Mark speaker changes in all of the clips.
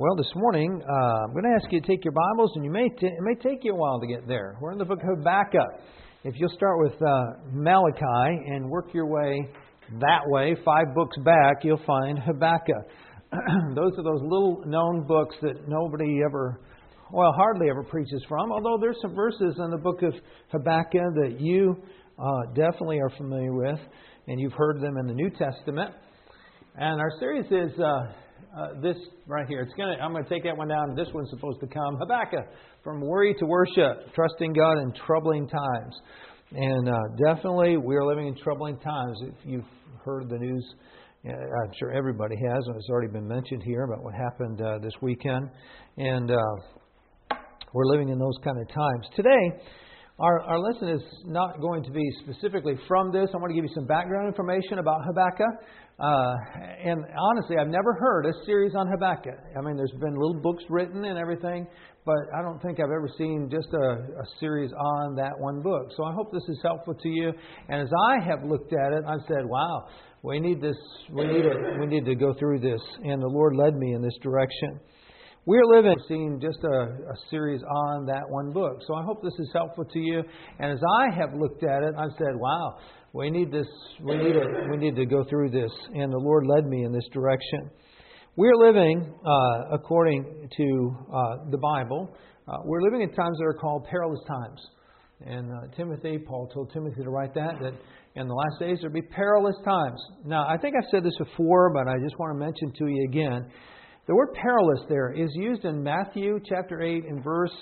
Speaker 1: Well, this morning, I'm going to ask you to take your Bibles, and it may take you a while to get there. We're in the book of Habakkuk. If you'll start with Malachi and work your way that way, 5 books back, you'll find Habakkuk. Those are those little-known books that nobody ever, hardly ever preaches from, although there's some verses in the book of Habakkuk that you definitely are familiar with, and you've heard them in the New Testament. And our series is this right here. I'm going to take that one down. This one's supposed to come. Habakkuk, from worry to worship, trusting God in troubling times. And definitely we are living in troubling times. If you've heard the news, I'm sure everybody has, and it's already been mentioned here about what happened this weekend. And we're living in those kind of times. Today, our lesson is not going to be specifically from this. I want to give you some background information about Habakkuk. And honestly, I've never heard a series on Habakkuk. I mean, there's been little books written and everything, but I don't think I've ever seen just a series on that one book. So I hope this is helpful to you. And as I have looked at it, I've said, wow, we need this. We need to go through this. And the Lord led me in this direction. We're seeing just a series on that one book. So I hope this is helpful to you. And as I have looked at it, I've said, wow, we need this. We need to go through this. And the Lord led me in this direction. We're living, according to the Bible, we're living in times that are called perilous times. And Paul told Timothy to write that in the last days there'll be perilous times. Now, I think I've said this before, but I just want to mention to you again. The word perilous there is used in Matthew chapter 8 and verse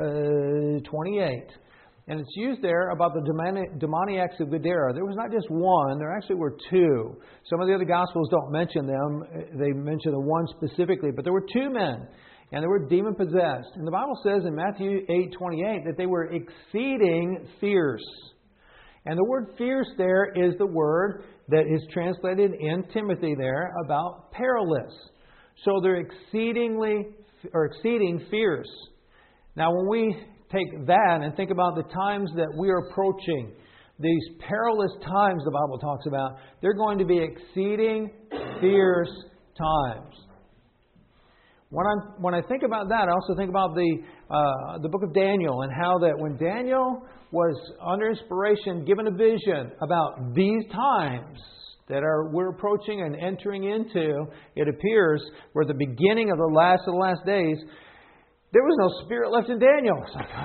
Speaker 1: 28. And it's used there about the demoniacs of Gadara. There was not just one, there actually were 2. Some of the other Gospels don't mention them. They mention the one specifically. But there were 2 men, and they were demon-possessed. And the Bible says in Matthew 8:28 that they were exceeding fierce. And the word fierce there is the word that is translated in Timothy there about perilous. So they're exceeding fierce. Now, when we take that and think about the times that we are approaching, these perilous times the Bible talks about, they're going to be exceeding fierce times. When I think about that, I also think about the book of Daniel and how that when Daniel was under inspiration, given a vision about these times that we're approaching and entering into, it appears, we're at the beginning of the last days. There was no spirit left in Daniel. It's like,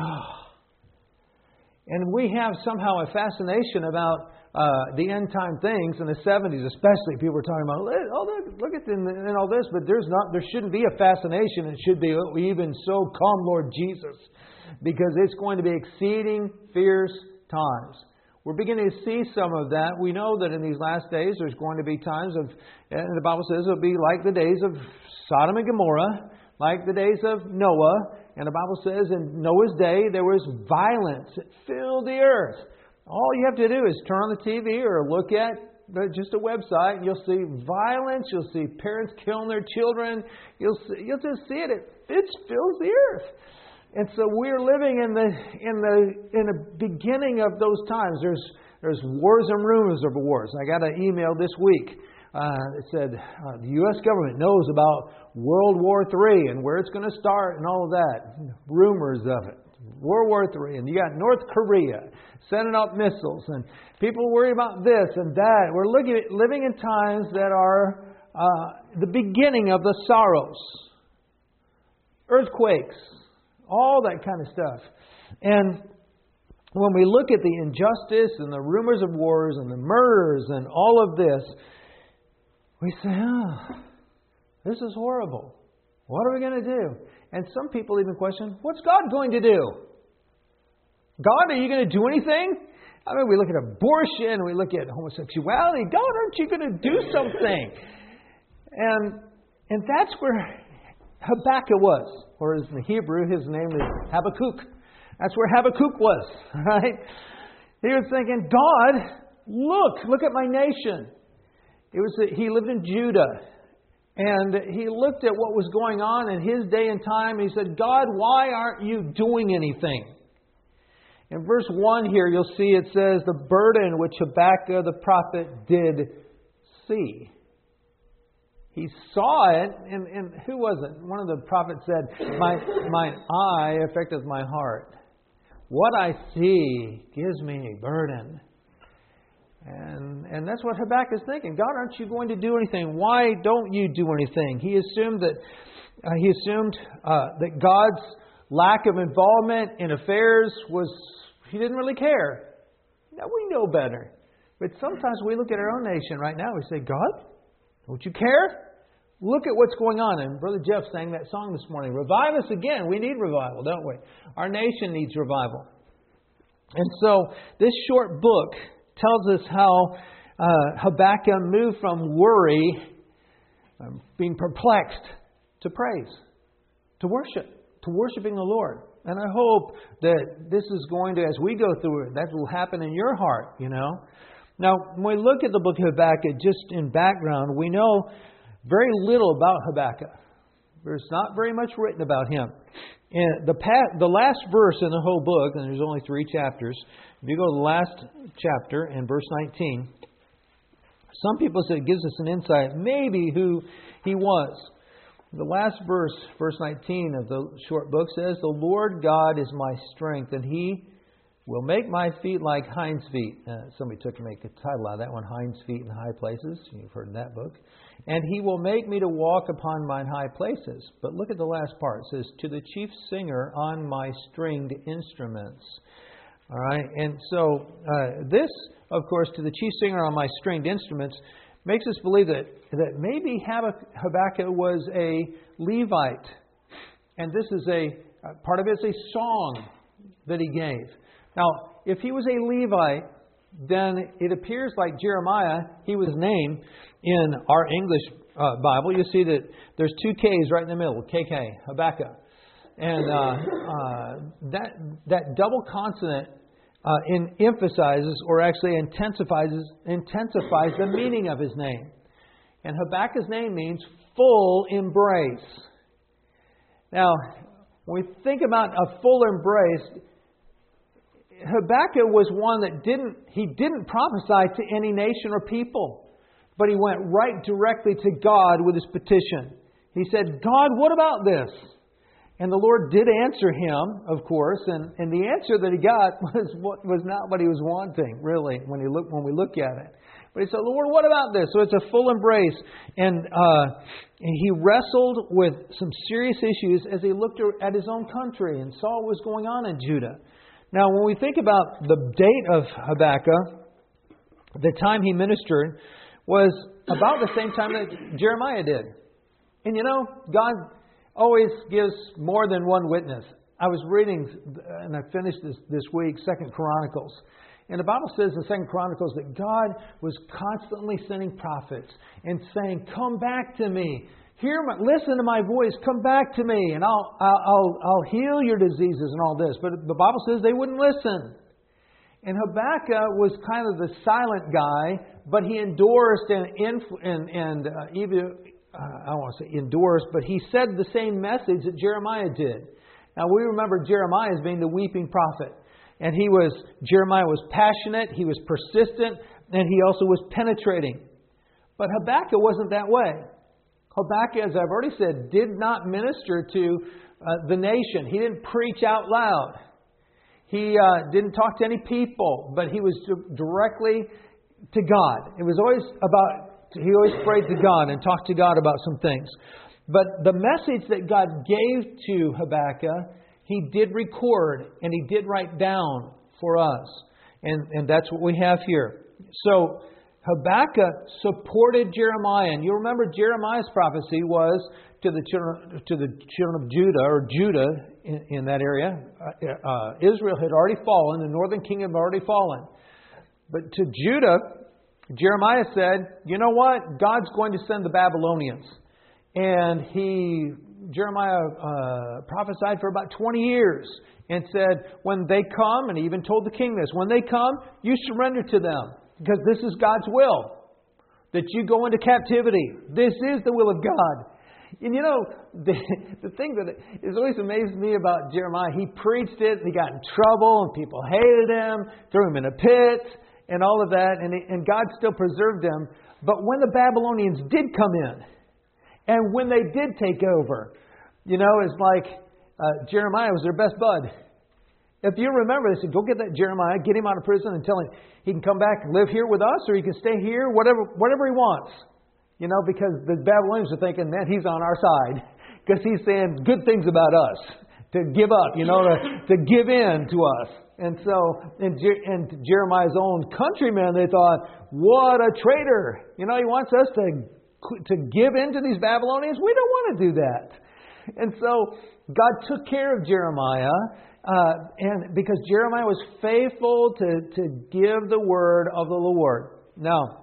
Speaker 1: And we have somehow a fascination about the end time things in the 70s, especially. People were talking about, look at them and all this, but there shouldn't be a fascination. It should be, even so, come, Lord Jesus, because it's going to be exceeding fierce times. We're beginning to see some of that. We know that in these last days there's going to be times and the Bible says it'll be like the days of Sodom and Gomorrah, like the days of Noah. And the Bible says in Noah's day there was violence that filled the earth. All you have to do is turn on the TV or look at just a website and you'll see violence. You'll see parents killing their children. You'll just see it. It fills the earth. And so we're living in the beginning of those times. There's wars and rumors of wars. I got an email this week. It said the U.S. government knows about World War III and where it's going to start and all of that. Rumors of it. World War III. And you got North Korea sending out missiles. And people worry about this and that. We're living in times that are the beginning of the sorrows. Earthquakes. All that kind of stuff. And when we look at the injustice and the rumors of wars and the murders and all of this, we say, this is horrible. What are we going to do? And some people even question, what's God going to do? God, are you going to do anything? I mean, we look at abortion, we look at homosexuality. God, aren't you going to do something? And that's where Habakkuk was. Or in the Hebrew, his name is Habakkuk. That's where Habakkuk was. Right? He was thinking, God, look at my nation. He lived in Judah. And he looked at what was going on in his day and time. And he said, God, why aren't you doing anything? In verse 1 here, you'll see it says, the burden which Habakkuk the prophet did see. he saw it, and who was it? One of the prophets said, my eye affecteth my heart. What I see gives me a burden. And that's what Habakkuk is thinking. God, aren't you going to do anything? Why don't you do anything? He assumed that God's lack of involvement in affairs was, he didn't really care. Now we know better. But sometimes we look at our own nation right now, we say, God, don't you care? Look at what's going on. And Brother Jeff sang that song this morning. Revive us again. We need revival, don't we? Our nation needs revival. And so this short book tells us how Habakkuk moved from worry, being perplexed, to praise, to worshiping the Lord. And I hope that this is going to, as we go through it, that will happen in your heart, you know. Now, when we look at the book of Habakkuk, just in background, we know very little about Habakkuk. There's not very much written about him. And the last verse in the whole book, and there's only 3 chapters, if you go to the last chapter in verse 19, some people say it gives us an insight, maybe who he was. The last verse, verse 19 of the short book says, the Lord God is my strength, and He will make my feet like hinds' feet. Somebody took to make a title out of that one, Hinds' Feet in High Places. You've heard in that book. And He will make me to walk upon mine high places. But look at the last part. It says, to the chief singer on my stringed instruments. All right. And so this, of course, to the chief singer on my stringed instruments, makes us believe that maybe Habakkuk was a Levite. And this is part of it's a song that he gave. Now, if he was a Levite, then it appears like Jeremiah, he was named in our English Bible. You see that there's 2 K's right in the middle, KK, Habakkuk. And that double consonant emphasizes, or actually intensifies the meaning of his name. And Habakkuk's name means full embrace. Now, when we think about a full embrace, Habakkuk was one that didn't prophesy to any nation or people, but he went right directly to God with his petition. He said, God, what about this? And the Lord did answer him, of course, and the answer that he got was not what he was wanting, really, when we look at it. But he said, Lord, what about this? So it's a full embrace. And he wrestled with some serious issues as he looked at his own country and saw what was going on in Judah. Now, when we think about the date of Habakkuk, the time he ministered was about the same time that Jeremiah did. And you know, God always gives more than one witness. I was reading, and I finished this week, 2 Chronicles. And the Bible says in 2 Chronicles that God was constantly sending prophets and saying, come back to me. Listen to my voice. Come back to me, and I'll heal your diseases and all this. But the Bible says they wouldn't listen. And Habakkuk was kind of the silent guy, but he endorsed and even I don't want to say endorsed, but he said the same message that Jeremiah did. Now we remember Jeremiah as being the weeping prophet, and Jeremiah was passionate, he was persistent, and he also was penetrating. But Habakkuk wasn't that way. Habakkuk, as I've already said, did not minister to the nation. He didn't preach out loud. He didn't talk to any people, but he was directly to God. It was always he always prayed to God and talked to God about some things. But the message that God gave to Habakkuk, he did record and he did write down for us. And that's what we have here. So Habakkuk supported Jeremiah. And you remember Jeremiah's prophecy was to the children of Judah, or Judah in that area. Israel had already fallen. The northern kingdom had already fallen. But to Judah, Jeremiah said, you know what? God's going to send the Babylonians. And Jeremiah prophesied for about 20 years and said, when they come, and he even told the king this, when they come, you surrender to them, because this is God's will, that you go into captivity. This is the will of God. And you know, the thing that has always amazed me about Jeremiah, he preached it, and he got in trouble, and people hated him, threw him in a pit, and all of that, and God still preserved him. But when the Babylonians did come in, And when they did take over, it's like Jeremiah was their best bud. If you remember, they said, go get that Jeremiah, get him out of prison and tell him he can come back and live here with us, or he can stay here, whatever he wants. Because the Babylonians are thinking, man, he's on our side. Because he's saying good things about us. To give up, to give in to us. And so, in Jeremiah's own countrymen, they thought, what a traitor. He wants us to give in to these Babylonians. We don't want to do that. And so, God took care of Jeremiah. And because Jeremiah was faithful to give the word of the Lord. Now,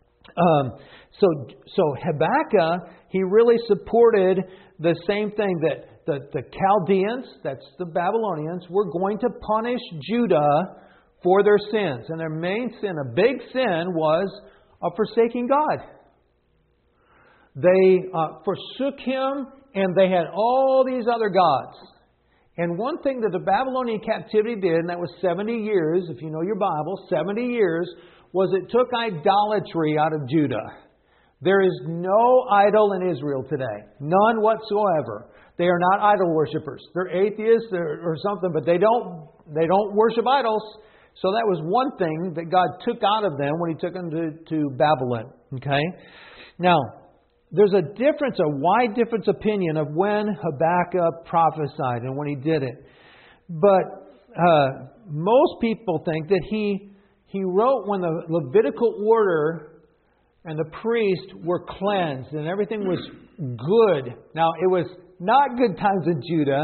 Speaker 1: so Habakkuk, he really supported the same thing that the Chaldeans, that's the Babylonians, were going to punish Judah for their sins. And their main sin, a big sin, was of forsaking God. They forsook Him, and they had all these other gods. And one thing that the Babylonian captivity did, and that was 70 years, if you know your Bible, 70 years, was it took idolatry out of Judah. There is no idol in Israel today. None whatsoever. They are not idol worshippers. They're atheists or something, but they don't worship idols. So that was one thing that God took out of them when He took them to Babylon. Okay? Now, there's a wide difference opinion of when Habakkuk prophesied and when he did it. But most people think that he wrote when the Levitical order and the priests were cleansed and everything was good. Now, it was not good times in Judah,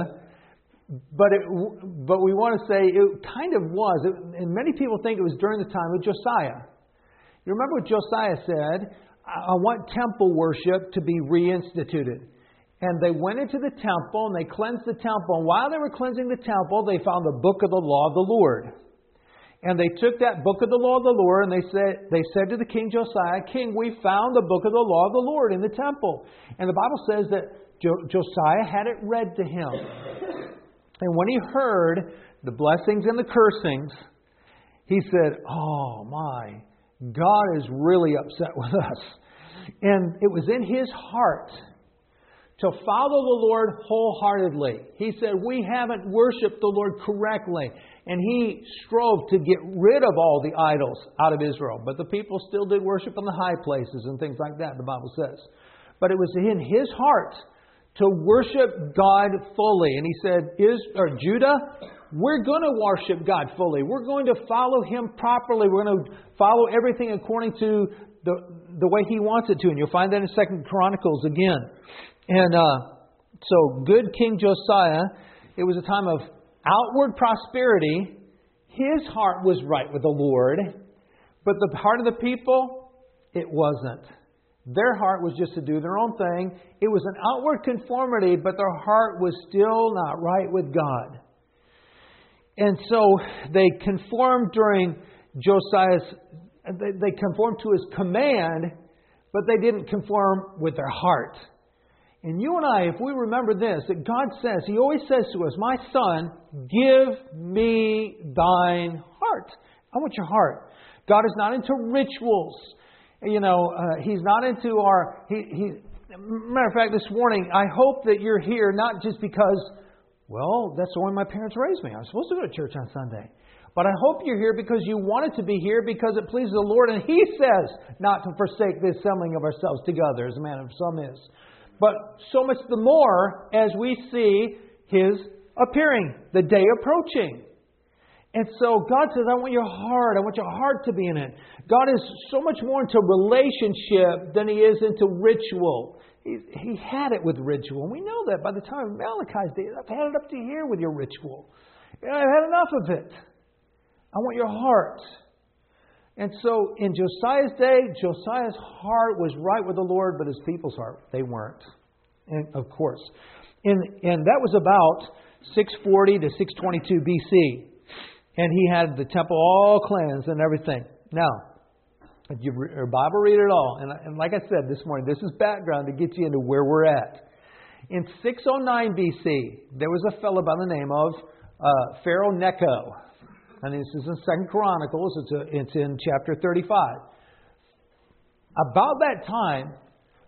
Speaker 1: but we want to say it kind of was. And many people think it was during the time of Josiah. You remember what Josiah said? I want temple worship to be reinstituted. And they went into the temple and they cleansed the temple. And while they were cleansing the temple, they found the book of the law of the Lord. And they took that book of the law of the Lord and they said to the king Josiah, King, we found the book of the law of the Lord in the temple. And the Bible says that Josiah had it read to him. And when he heard the blessings and the cursings, he said, oh my, God is really upset with us. And it was in his heart to follow the Lord wholeheartedly. He said, we haven't worshiped the Lord correctly. And he strove to get rid of all the idols out of Israel. But the people still did worship in the high places and things like that, the Bible says. But it was in his heart to worship God fully. And he said, Judah, we're going to worship God fully. We're going to follow Him properly. We're going to follow everything according to the way He wants it to. And you'll find that in 2 Chronicles again. And so good King Josiah, it was a time of outward prosperity. His heart was right with the Lord. But the heart of the people, it wasn't. Their heart was just to do their own thing. It was an outward conformity, but their heart was still not right with God. And so they conformed during Josiah's, they conformed to his command, but they didn't conform with their heart. And you and I, if we remember this, that God says, He always says to us, my son, give me thine heart. I want your heart. God is not into rituals. He's not into matter of fact, this morning, I hope that you're here not just because, well, that's the way my parents raised me. I'm supposed to go to church on Sunday. But I hope you're here because you wanted to be here because it pleases the Lord. And He says not to forsake the assembling of ourselves together, as a man of some is. But so much the more as we see His appearing, the day approaching. And so God says, I want your heart. I want your heart to be in it. God is so much more into relationship than He is into ritual. He had it with ritual. And we know that by the time of Malachi's day. I've had it up to here with your ritual. I've had enough of it. I want your heart. And so in Josiah's day, Josiah's heart was right with the Lord, but his people's heart, they weren't. And of course. And that was about 640 to 622 BC. And he had the temple all cleansed and everything. Now, if you your Bible, read it all. And like I said this morning, this is background to get you into where we're at. In 609 BC, there was a fellow by the name of Pharaoh Necho. And this is in 2 Chronicles. It's in chapter 35. About that time,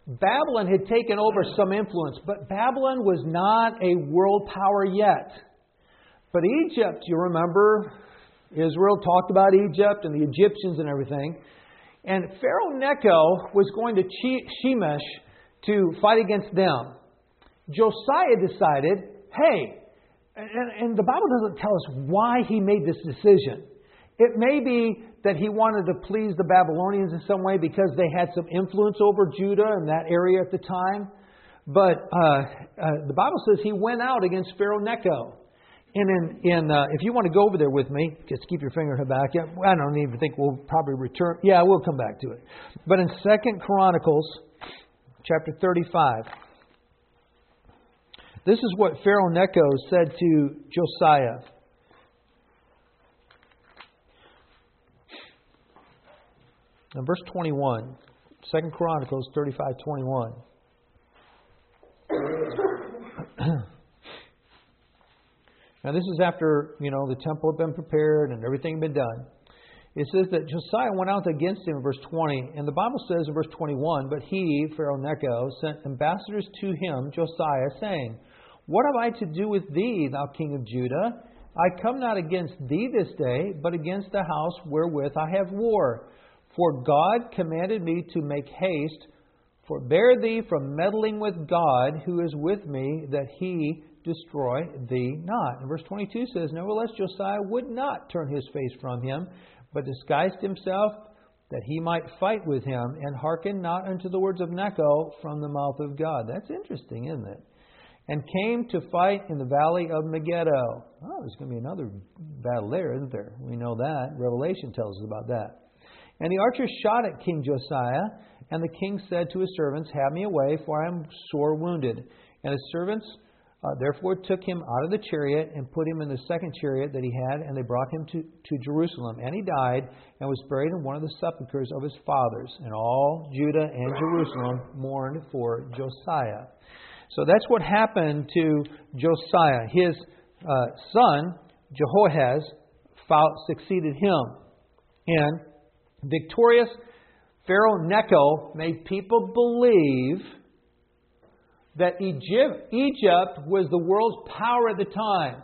Speaker 1: Babylon had taken over some influence, but Babylon was not a world power yet. But Egypt, you remember, Israel talked about Egypt and the Egyptians and everything. And Pharaoh Necho was going to Shemesh to fight against them. Josiah decided, hey, and the Bible doesn't tell us why he made this decision. It may be that he wanted to please the Babylonians in some way because they had some influence over Judah in that area at the time. But the Bible says he went out against Pharaoh Necho. And if you want to go over there with me, just keep your finger in Habakkuk. I don't even think we'll probably return. Yeah, we'll come back to it. But in 2 Chronicles, chapter 35, this is what Pharaoh Necho said to Josiah. In verse 21, 2 Chronicles 35:21. Now this is after, the temple had been prepared and everything had been done. It says that Josiah went out against him in verse 20. And the Bible says in verse 21, but he, Pharaoh Necho, sent ambassadors to him, Josiah, saying, what have I to do with thee, thou king of Judah? I come not against thee this day, but against the house wherewith I have war. For God commanded me to make haste, forbear thee from meddling with God, who is with me, that he destroy thee not. And verse 22 says, nevertheless Josiah would not turn his face from him, but disguised himself that he might fight with him, and hearkened not unto the words of Necho from the mouth of God. That's interesting, isn't it? And came to fight in the valley of Megiddo. Oh, there's going to be another battle there, isn't there? We know that. Revelation tells us about that. And the archers shot at King Josiah, and the king said to his servants, have me away, for I am sore wounded. And his servants therefore took him out of the chariot and put him in the second chariot that he had, and they brought him to Jerusalem. And he died and was buried in one of the sepulchres of his fathers. And all Judah and Jerusalem mourned for Josiah. So that's what happened to Josiah. His son, Jehoahaz, succeeded him. And victorious Pharaoh Necho made people believe that Egypt was the world's power at the time.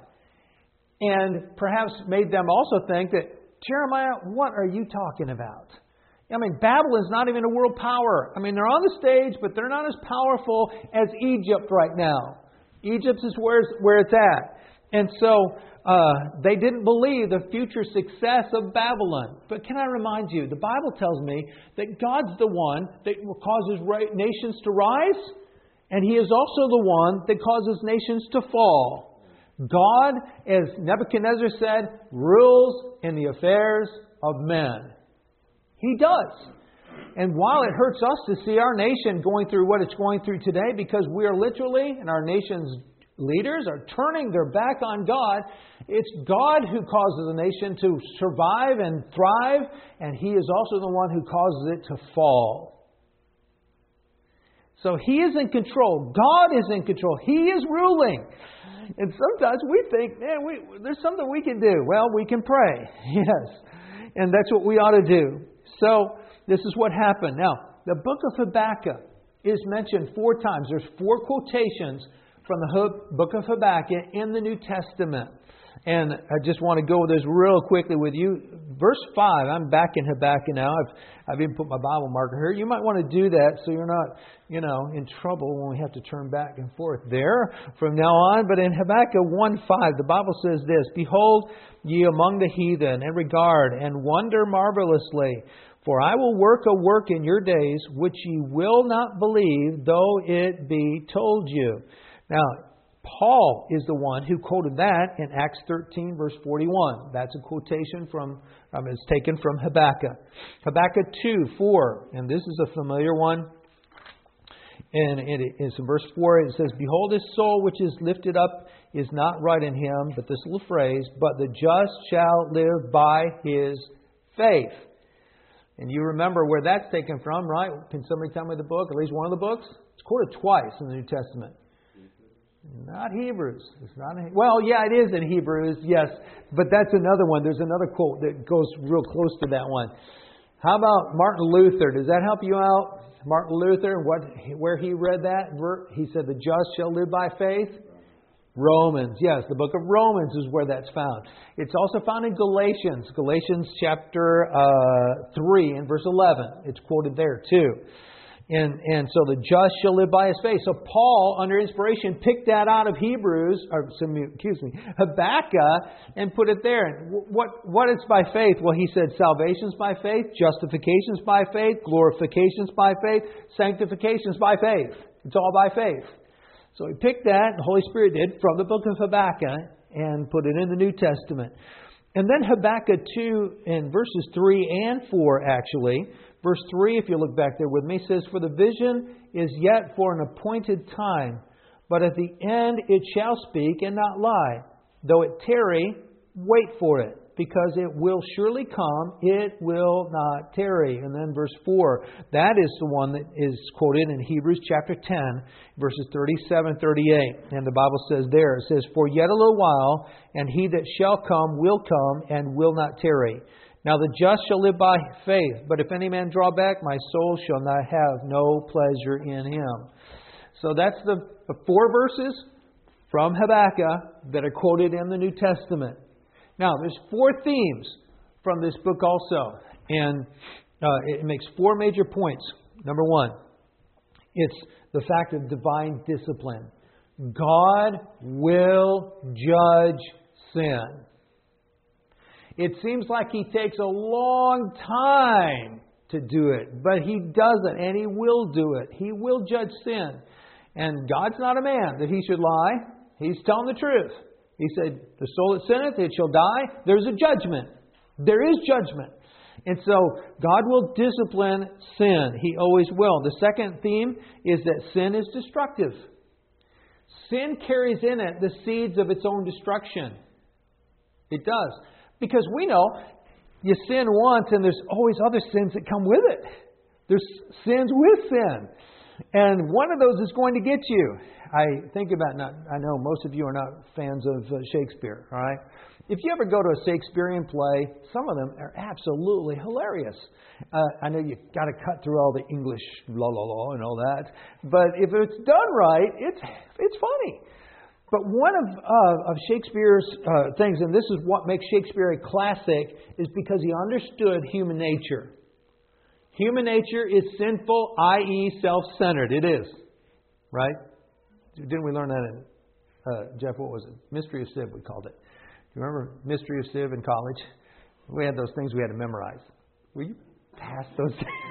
Speaker 1: And perhaps made them also think that, Jeremiah, what are you talking about? I mean, Babylon's not even a world power. I mean, they're on the stage, but they're not as powerful as Egypt right now. Egypt is where it's at. And so they didn't believe the future success of Babylon. But can I remind you, the Bible tells me that God's the one that causes nations to rise, and He is also the one that causes nations to fall. God, as Nebuchadnezzar said, rules in the affairs of men. He does. And while it hurts us to see our nation going through what it's going through today, because we are literally, and our nation's leaders are turning their back on God, it's God who causes a nation to survive and thrive, and He is also the one who causes it to fall. So He is in control. God is in control. He is ruling. And sometimes we think, man, there's something we can do. Well, we can pray. Yes. And that's what we ought to do. So, this is what happened. Now, the book of Habakkuk is mentioned 4 times. There's 4 quotations from the book of Habakkuk in the New Testament. And I just want to go over this real quickly with you. Verse 5, I'm back in Habakkuk now. I've even put my Bible marker here. You might want to do that so you're not, in trouble when we have to turn back and forth there from now on. But in Habakkuk 1:5, the Bible says this, behold ye among the heathen, and regard and wonder marvelously. For I will work a work in your days, which ye will not believe, though it be told you. Now, Paul is the one who quoted that in Acts 13, verse 41. That's a quotation it's taken from Habakkuk. Habakkuk 2:4, and this is a familiar one. And it's in verse 4, it says, behold, his soul which is lifted up is not right in him, but this little phrase, but the just shall live by his faith. And you remember where that's taken from, right? Can somebody tell me the book, at least one of the books? It's quoted twice in the New Testament. Not Hebrews. It's not. Well, yeah, it is in Hebrews, yes. But that's another one. There's another quote that goes real close to that one. How about Martin Luther? Does that help you out? Martin Luther, where he read that? He said, the just shall live by faith. Romans, yes, the book of Romans is where that's found. It's also found in Galatians. Galatians chapter 3 and verse 11. It's quoted there too. And so the just shall live by his faith. So Paul, under inspiration, picked that out of Habakkuk, and put it there. And what is by faith? Well, he said salvation's by faith, justification's by faith, glorification's by faith, sanctification's by faith. It's all by faith. So he picked that, the Holy Spirit did, from the book of Habakkuk and put it in the New Testament. And then Habakkuk 2 in verses 3 and 4 actually. Verse 3, if you look back there with me, says, for the vision is yet for an appointed time, but at the end it shall speak and not lie. Though it tarry, wait for it, because it will surely come, it will not tarry. And then verse 4, that is the one that is quoted in Hebrews chapter 10, verses 37, 38. And the Bible says there, it says, for yet a little while, and he that shall come will come and will not tarry. Now the just shall live by faith, but if any man draw back, my soul shall not have no pleasure in him. So that's the 4 verses from Habakkuk that are quoted in the New Testament. Now, there's 4 themes from this book also, and it makes 4 major points. Number 1, it's the fact of divine discipline. God will judge sin. It seems like He takes a long time to do it, but He does it, and He will do it. He will judge sin. And God's not a man that He should lie. He's telling the truth. He said, the soul that sinneth, it shall die. There's a judgment. There is judgment. And so God will discipline sin. He always will. The second theme is that sin is destructive. Sin carries in it the seeds of its own destruction. It does. Because we know you sin once and there's always other sins that come with it. There's sins with sin. And one of those is going to get you. I think about, I know most of you are not fans of Shakespeare, all right? If you ever go to a Shakespearean play, some of them are absolutely hilarious. I know you've got to cut through all the English la la la and all that, but if it's done right, it's funny. But one of Shakespeare's things, and this is what makes Shakespeare a classic, is because he understood human nature. Human nature is sinful, i.e. self-centered. It is, right? Didn't we learn that in, Jeff, what was it? Mystery of Civ, we called it. Do you remember Mystery of Civ in college? We had those things we had to memorize. Will you pass those?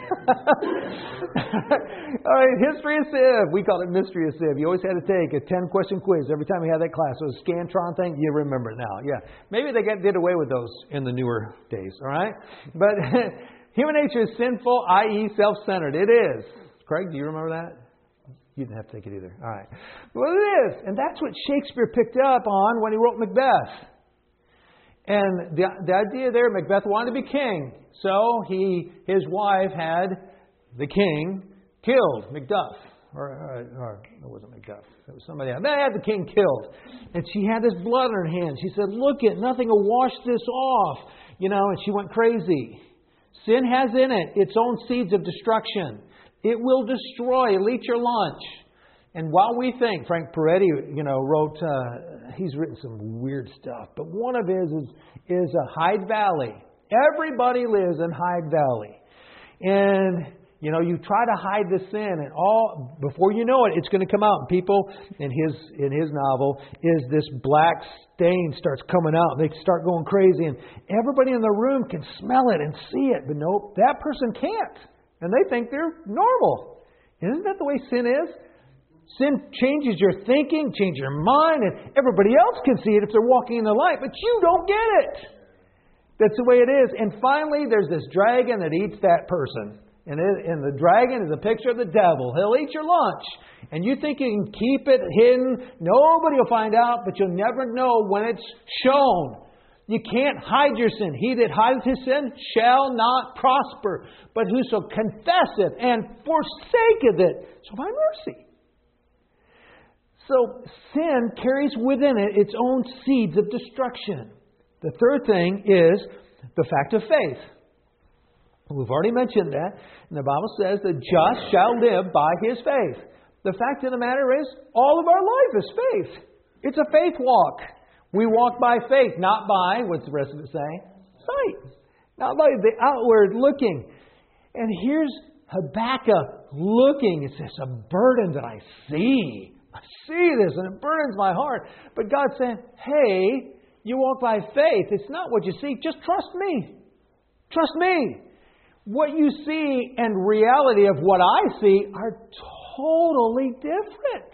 Speaker 1: All right, History of Civ. We called it Mystery of Civ. You always had to take a 10-question quiz every time we had that class. So the Scantron thing, you remember it now. Yeah, maybe they did away with those in the newer days, all right? But human nature is sinful, i.e. self-centered. It is. Craig, do you remember that? You didn't have to take it either. All right. Well, it is. And that's what Shakespeare picked up on when he wrote Macbeth. And the idea there, Macbeth wanted to be king. So his wife had the king killed, Macduff. Or it wasn't Macduff. It was somebody else. They had the king killed. And she had this blood in her hand. She said, look it, nothing will wash this off. And she went crazy. Sin has in it its own seeds of destruction. It will destroy. It'll eat your lunch. And while we think, Frank Peretti, wrote, he's written some weird stuff, but one of his is Hyde Valley. Everybody lives in Hyde Valley. And, you try to hide the sin, and before you know it, it's going to come out. And people, in his novel, is this black stain starts coming out. They start going crazy, and everybody in the room can smell it and see it. But nope, that person can't. And they think they're normal. Isn't that the way sin is? Sin changes your thinking, changes your mind, and everybody else can see it if they're walking in the light, but you don't get it. That's the way it is. And finally, there's this dragon that eats that person. And the dragon is a picture of the devil. He'll eat your lunch. And you think you can keep it hidden. Nobody will find out, but you'll never know when it's shown. You can't hide your sin. He that hideth his sin shall not prosper. But whoso confesseth and forsaketh it shall find mercy. So sin carries within it its own seeds of destruction. The third thing is the fact of faith. We've already mentioned that. And the Bible says the just shall live by his faith. The fact of the matter is, all of our life is faith. It's a faith walk. We walk by faith, not by, what's the rest of it say? Sight. Not by the outward looking. And here's Habakkuk looking. It's just a burden that I see. I see this and it burdens my heart. But God's saying, hey, you walk by faith. It's not what you see. Just trust me. Trust me. What you see and reality of what I see are totally different.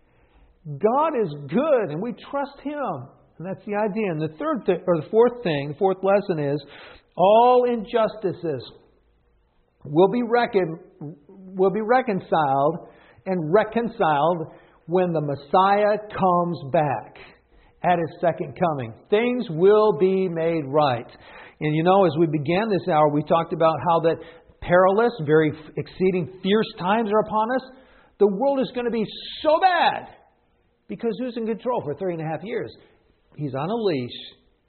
Speaker 1: God is good and we trust Him. And that's the idea. And the fourth lesson is all injustices will be reconciled and reconciled when the Messiah comes back at His second coming. Things will be made right. And you know, as we began this hour, we talked about how that perilous, very exceeding fierce times are upon us. The world is going to be so bad because who's in control for 3.5 years? He's on a leash.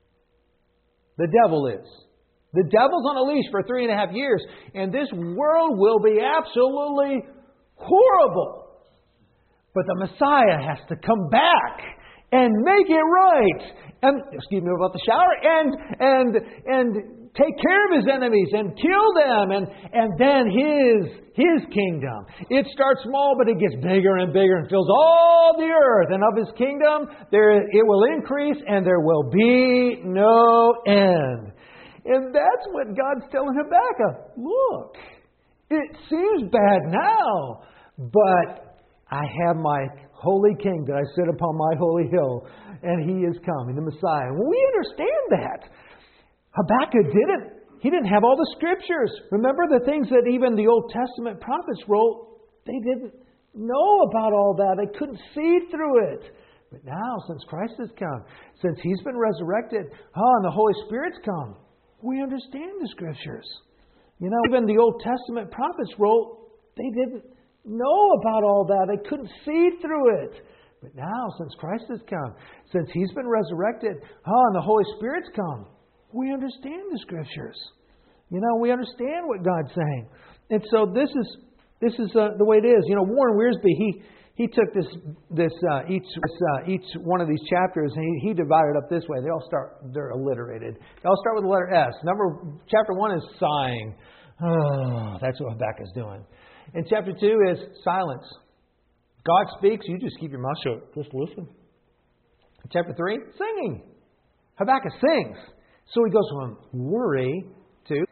Speaker 1: The devil is. The devil's on a leash for 3.5 years. And this world will be absolutely horrible. But the Messiah has to come back and make it right. And, excuse me about the shower. And take care of His enemies and kill them. And then His kingdom. It starts small, but it gets bigger and bigger and fills all the earth. And of His kingdom, it will increase and there will be no end. And that's what God's telling Habakkuk. Look, it seems bad now, but I have my holy king that I sit upon my holy hill, and He is coming, the Messiah. Well, we understand that. Habakkuk he didn't have all the scriptures. Remember the things that even the Old Testament prophets wrote? They didn't know about all that. They couldn't see through it. But now, since Christ has come, since He's been resurrected, and the Holy Spirit's come, we understand the scriptures. You know, even the Old Testament prophets wrote, they didn't know about all that. They couldn't see through it. But now, since Christ has come, since He's been resurrected, and the Holy Spirit's come, we understand the scriptures. You know, we understand what God's saying. And so this is the way it is. You know, Warren Wiersbe, he took each one of these chapters and he divided up this way. They're alliterated. They all start with the letter S. Chapter 1 is sighing. Oh, that's what Habakkuk is doing. And chapter 2 is silence. God speaks, you just keep your mouth shut. Just listen. Chapter 3, singing. Habakkuk sings. So he goes from worry to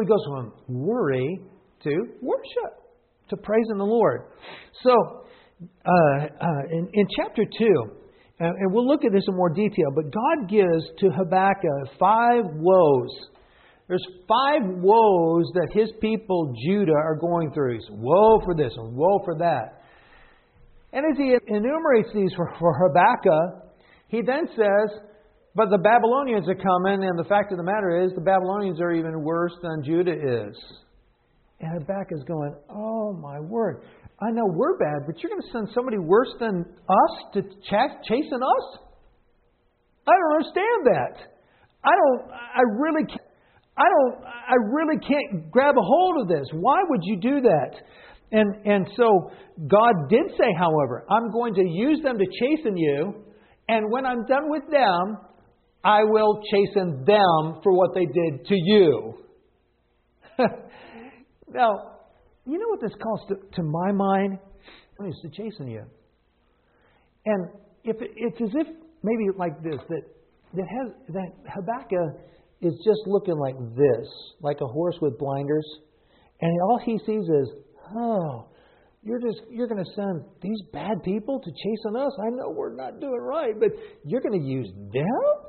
Speaker 1: worship, to praising the Lord. So, in chapter 2, and we'll look at this in more detail, but God gives to Habakkuk 5 woes. There's 5 woes that His people, Judah, are going through. He's woe for this and woe for that. And as he enumerates these for Habakkuk, he then says, but the Babylonians are coming, and the fact of the matter is, the Babylonians are even worse than Judah is. And Habakkuk is going, oh my word, I know we're bad, but you're going to send somebody worse than us to chasing us? I don't understand that. I really can't grab a hold of this. Why would you do that? And so God did say, however, I'm going to use them to chasten you, and when I'm done with them, I will chasten them for what they did to you. Now, you know what this calls to my mind? It's to chasten you. And it's as if maybe like this, that Habakkuk is just looking like this, like a horse with blinders, and all he sees is, oh, you're going to send these bad people to chasten us. I know we're not doing right, but you're going to use them?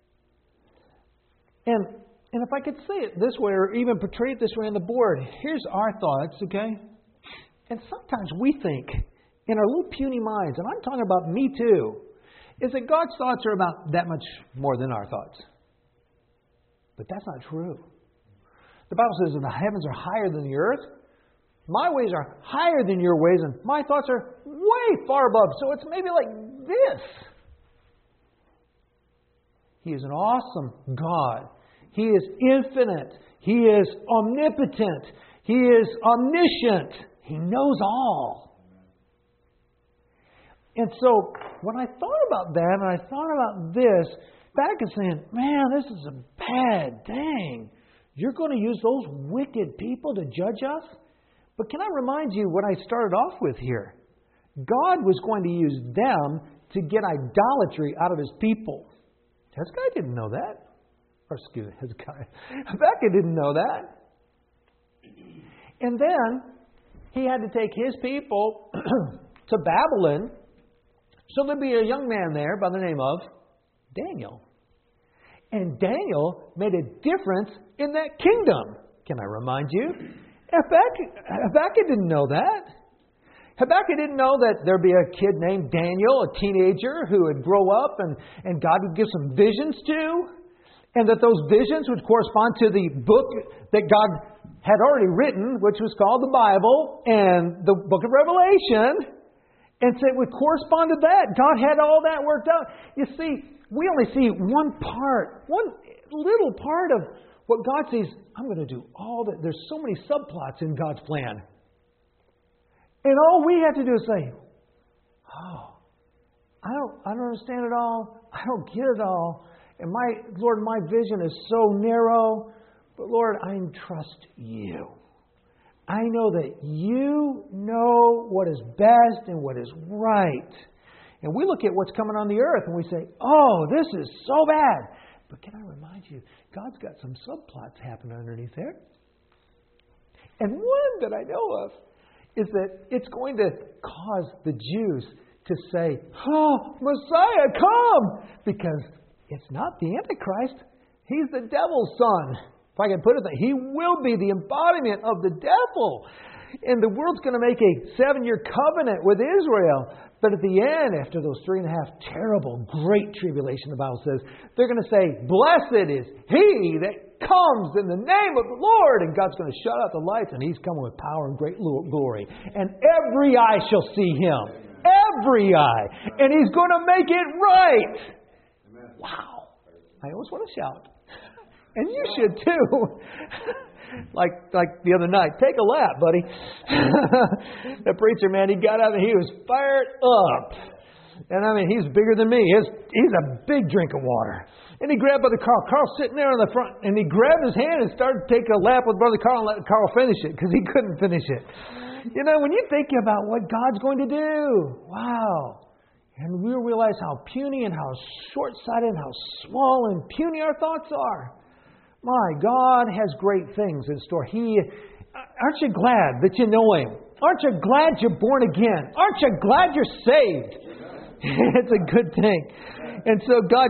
Speaker 1: And if I could say it this way, or even portray it this way on the board, here's our thoughts, okay? And sometimes we think, in our little puny minds, and I'm talking about me too, is that God's thoughts are about that much more than our thoughts. But that's not true. The Bible says that the heavens are higher than the earth. My ways are higher than your ways, and my thoughts are way far above. So it's maybe like this. He is an awesome God. He is infinite. He is omnipotent. He is omniscient. He knows all. And so when I thought about that and I thought about this, back is saying, man, this is a bad thing. You're going to use those wicked people to judge us? But can I remind you what I started off with here? God was going to use them to get idolatry out of His people. Hezekiah didn't know that. Or excuse me, Hezekiah. Habakkuk didn't know that. And then he had to take his people to Babylon. So there'd be a young man there by the name of Daniel. And Daniel made a difference in that kingdom. Can I remind you? Habakkuk didn't know that. Habakkuk didn't know that there'd be a kid named Daniel, a teenager, who would grow up and God would give some visions to. And that those visions would correspond to the book that God had already written, which was called the Bible, and the book of Revelation. And so it would correspond to that. God had all that worked out. You see, we only see one little part of what God sees. I'm going to do all that. There's so many subplots in God's plan. And all we have to do is say, oh, I don't understand it all. I don't get it all. And Lord, my vision is so narrow. But Lord, I entrust You. I know that You know what is best and what is right. And we look at what's coming on the earth and we say, oh, this is so bad. But can I remind you, God's got some subplots happening underneath there. And one that I know of is that it's going to cause the Jews to say, oh, Messiah, come! Because it's not the Antichrist. He's the devil's son. If I can put it that, he will be the embodiment of the devil. And the world's going to make a 7-year covenant with Israel. But at the end, after those 3.5 terrible, great tribulation, the Bible says, they're going to say, blessed is he that comes in the name of the Lord. And God's going to shut out the lights, and He's coming with power and great glory. And every eye shall see Him. Every eye. And He's going to make it right. Wow. I always want to shout. And you should too. like the other night. Take a lap, buddy. The preacher, man, he got up and he was fired up. And I mean, he's bigger than me. He's a big drink of water. And he grabbed Brother Carl. Carl's sitting there in the front. And he grabbed his hand and started to take a lap with Brother Carl and let Carl finish it because he couldn't finish it. You know, when you think about what God's going to do, wow. And we'll realize how puny and how short-sighted and how small and puny our thoughts are. My God has great things in store. Aren't you glad that you know Him? Aren't you glad you're born again? Aren't you glad you're saved? It's a good thing. And so God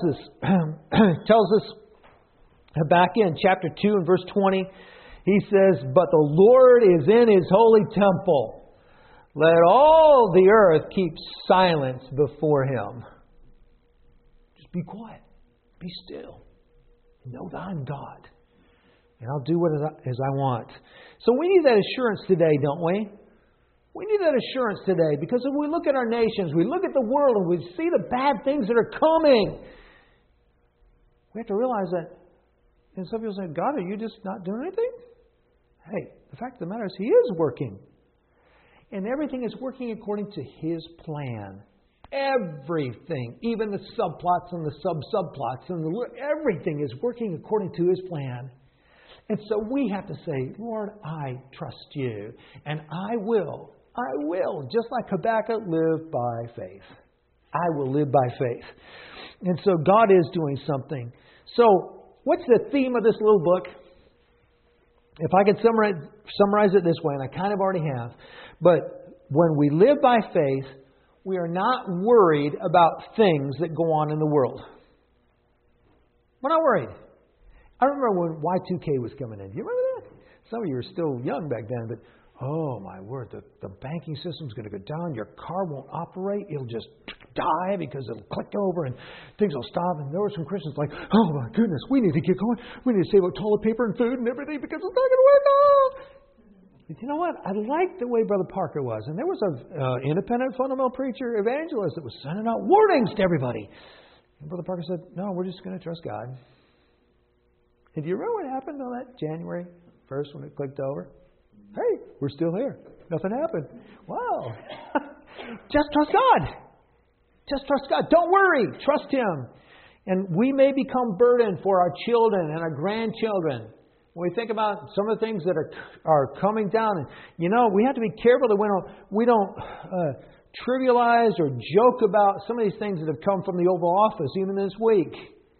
Speaker 1: tells us back in chapter 2 and verse 20, He says, but the Lord is in His holy temple. Let all the earth keep silence before Him. Just be quiet. Be still. Know that I'm God. And I'll do what as I want. So we need that assurance today, don't we? We need that assurance today because if we look at our nations, we look at the world and we see the bad things that are coming. We have to realize that. And some people say, God, are you just not doing anything? Hey, the fact of the matter is He is working. And everything is working according to His plan. Everything, even the subplots and the sub-subplots, and everything is working according to His plan. And so we have to say, Lord, I trust You. And I will, just like Habakkuk, live by faith. I will live by faith. And so God is doing something. So what's the theme of this little book? If I could summarize it this way, and I kind of already have, but when we live by faith, we are not worried about things that go on in the world. We're not worried. I remember when Y2K was coming in. Do you remember that? Some of you were still young back then, but oh my word, the banking system's going to go down. Your car won't operate. It'll just die because it'll click over and things will stop. And there were some Christians like, oh my goodness, we need to get going. We need to save up toilet paper and food and everything because it's not going to work. Oh! But you know what? I liked the way Brother Parker was. And there was an independent fundamental preacher evangelist that was sending out warnings to everybody. And Brother Parker said, no, we're just going to trust God. And do you remember what happened on that January 1st when it clicked over? Hey, we're still here. Nothing happened. Wow. Just trust God. Just trust God. Don't worry. Trust Him. And we may become burdened for our children and our grandchildren. When we think about some of the things that are coming down, and we have to be careful that we don't trivialize or joke about some of these things that have come from the Oval Office, even this week.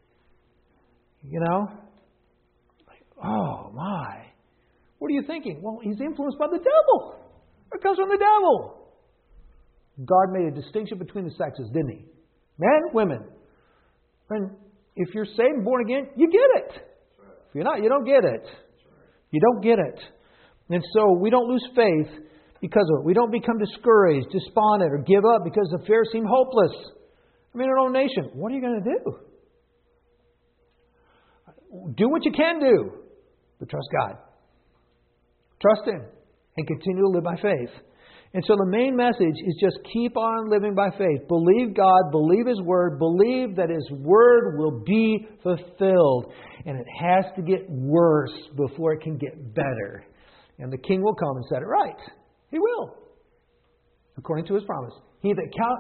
Speaker 1: Oh my! What are you thinking? Well, he's influenced by the devil. It comes from the devil. God made a distinction between the sexes, didn't He? Men, women. And if you're saved and born again, you get it. If you're not, you don't get it. You don't get it. And so we don't lose faith because of it. We don't become discouraged, despondent, or give up because the affairs seem hopeless. In our own nation, what are you going to do? Do what you can do, but trust God. Trust Him and continue to live by faith. And so the main message is just keep on living by faith. Believe God, believe His Word, believe that His Word will be fulfilled. And it has to get worse before it can get better. And the King will come and set it right. He will. According to His promise. He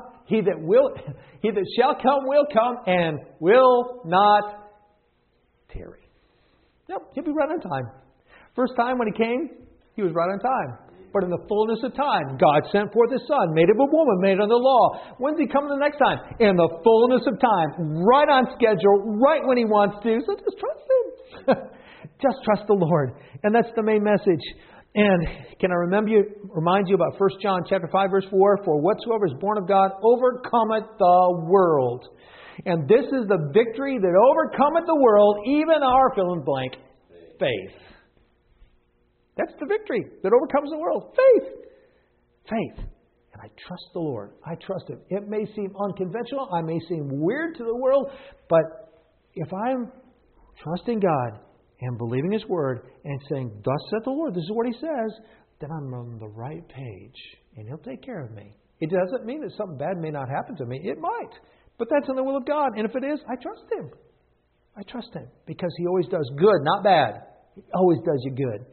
Speaker 1: that shall come will come and will not tarry. Yep, He'll be right on time. First time when He came, He was right on time. But in the fullness of time, God sent forth His Son, made of a woman, made under the law. When's He coming the next time? In the fullness of time. Right on schedule, right when He wants to. So just trust Him. Just trust the Lord. And that's the main message. And can I remind you about 1 John chapter 5, verse 4? For whatsoever is born of God overcometh the world. And this is the victory that overcometh the world, even our fill in blank, faith. That's the victory that overcomes the world. Faith. Faith. And I trust the Lord. I trust Him. It may seem unconventional. I may seem weird to the world. But if I'm trusting God and believing His Word and saying, thus saith the Lord, this is what He says, then I'm on the right page. And He'll take care of me. It doesn't mean that something bad may not happen to me. It might. But that's in the will of God. And if it is, I trust Him. I trust Him. Because He always does good, not bad. He always does you good.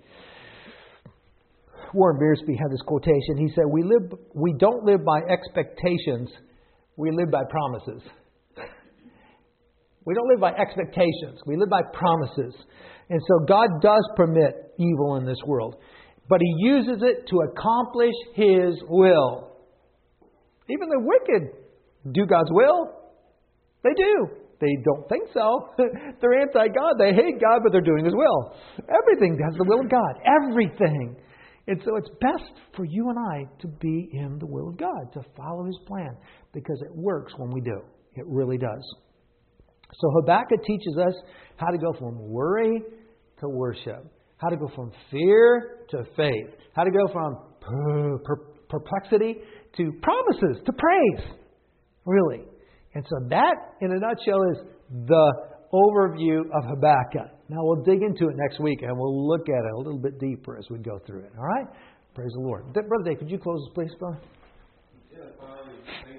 Speaker 1: Warren Beersby had this quotation. He said, we don't live by expectations, we live by promises. We don't live by expectations, we live by promises. And so God does permit evil in this world, but He uses it to accomplish His will. Even the wicked do God's will. They do. They don't think so. They're anti-God. They hate God, but they're doing His will. Everything has the will of God. Everything. And so it's best for you and I to be in the will of God, to follow His plan, because it works when we do. It really does. So Habakkuk teaches us how to go from worry to worship, how to go from fear to faith, how to go from perplexity to promises, to praise. Really. And so that, in a nutshell, is the overview of Habakkuk. Now we'll dig into it next week and we'll look at it a little bit deeper as we go through it. All right? Praise the Lord. Brother Dave, could you close this, please, brother?
Speaker 2: Yeah, Father,